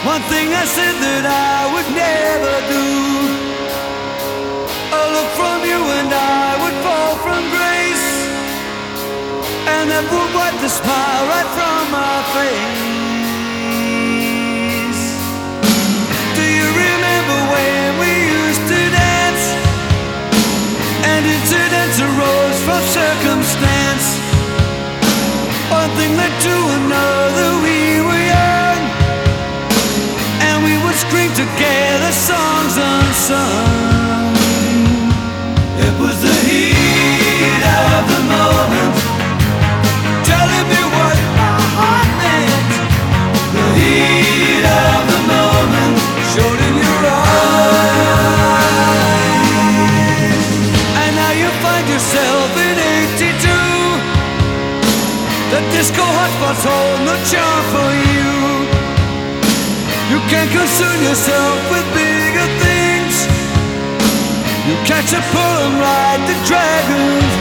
One thing I said that I would never do. A look from you and I would fall from grace, and that would wipe the smile right from my face. Do you remember when we used to dance, and incidents arose from circumstance? One thing led to another, we were young, and we would scream together songs unsung. It was the heat of the moment, telling me what my heart meant. The heat of the moment showed in your eyes. And now you find yourself in 82. The disco hotspots hold no charm for you. You can't concern yourself with bigger things. You catch a pull and ride the dragon's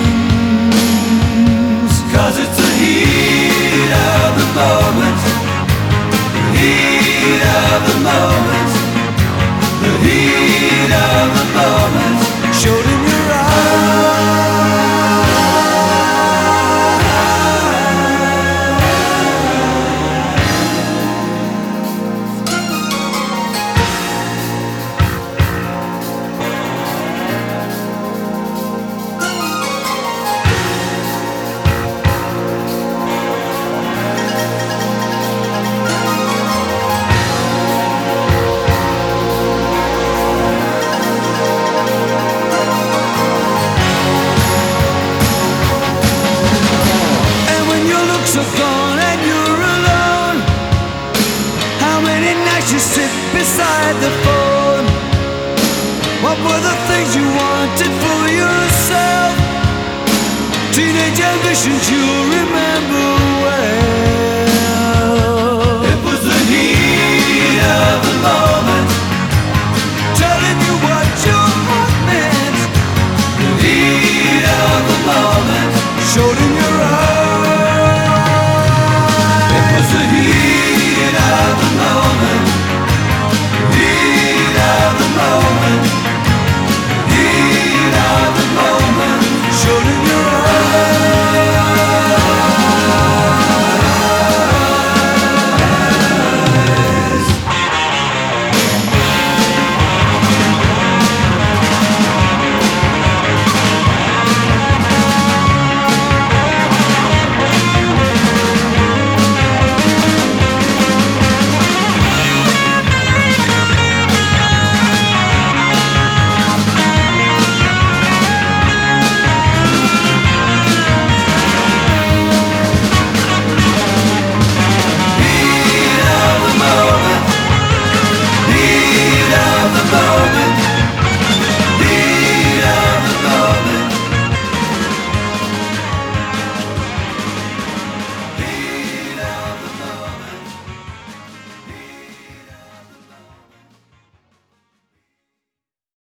wings. 'Cause it's the heat of the moment, the heat of the moment, the heat of the moment showed in your eyes. Are gone and you're alone. How many nights you sit beside the phone? What were the things you wanted for yourself? Teenage ambitions you'll remember